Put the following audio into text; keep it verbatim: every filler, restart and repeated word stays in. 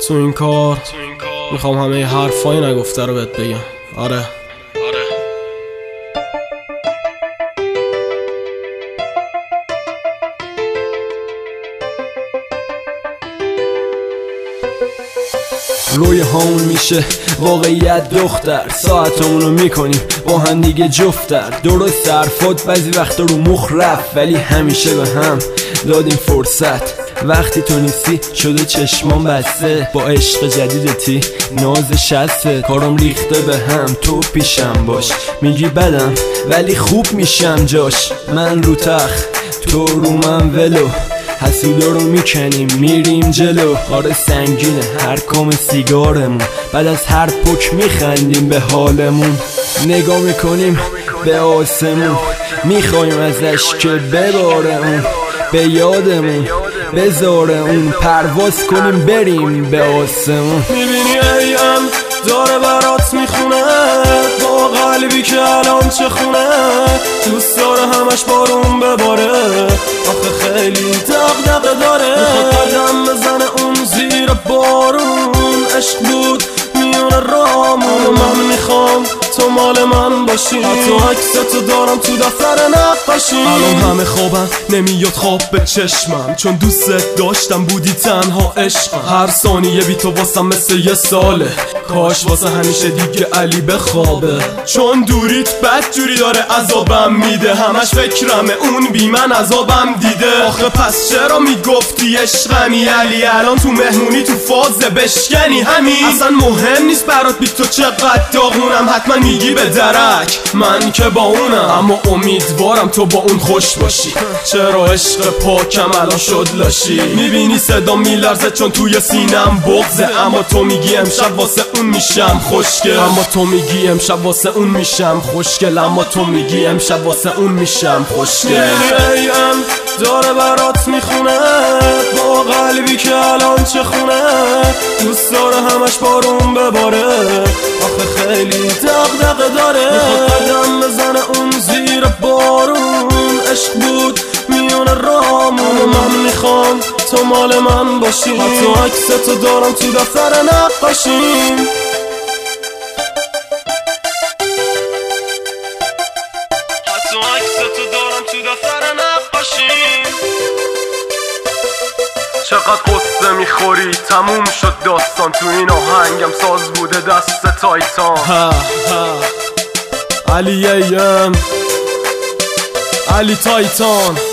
تو این کار میخوام همه حرفای نگفته رو بهت بگم. آره آره روی هامون میشه واقعیت دختر، ساعتمونو میکنیم با هم دیگه جفتر. درست حرفات بعضی وقتا رو مخ رفت، ولی همیشه به هم دادیم فرصت. وقتی تو نیستی شده چشمان بسته، با عشق جدیدتی ناز شسته. کارم ریخته به هم، تو پیشم باش. میگی بدم ولی خوب میشم جاش. من رو تخت تو رو من ولو، حسودا رو میکنیم میریم جلو. آره سنگینه هر کام سیگارمون، بعد از هر پک میخندیم به حالمون. نگاه میکنیم به آسمون، میخوایم ازش که بباره اون به یادمون، بذاره اون پرواز کنیم بریم به آسمون. میبینی ایم داره برات میخونه، با قلبی که الان چه خونه. دوست داره همش بارون بباره، آخه خیلی دغدغه داره. میخواد قدم بزنه اون زیر بارون، عشق بود میونه رامون. من میخوام تو مال من باشی، حتی عکستو دارم تو دفتر نقاشی. الان همه خوابم نمیاد خواب به چشمم، چون دوست داشتم بودی تنها عشقم. هر ثانیه بی تو واسم مثل یه ساله، کاش واسه همیشه دیگه علی بخوابه. چون دوریت بد جوری داره عذابم میده، همش فکرمه اون بی من عذابم دیده. آخه پس چرا میگفتی عشقمی علی، الان تو مهمونی تو فازه بشکنی همین. اصلا مهم نیست برات بی تو چقدر داغونم، حتما میگی به درک من که با اونم. اما امیدوارم تو با اون خوش باشی، چرا عشق پاکم الان شد لاشی. میبینی صدا میلرزه چون توی سینم بغزه، اما تو میگی امشب واسه اون میشم خوشگل. اما تو میگی امشب واسه اون میشم خوشگل. اما تو میگی امشب واسه اون میشم خوشگل. ایم داره برات میخونه، با قلبی که الان چه خونه. دوست داره همش بارون بباره، آخه خیلی دغدغه داره. میخواد قدم بزنه اون زیر بارون، عشق بود میونه رامون. من میخوام تو مال من باشی، حتی عکستو دارم تو دفتر نقاشیم. حتی عکستو دارم تو دفتر نقاشیم. چقدر قصه میخوری تموم شد داستان، تو این آهنگم ساز بوده دست تایتان. ها ها علی ایم علی تایتان.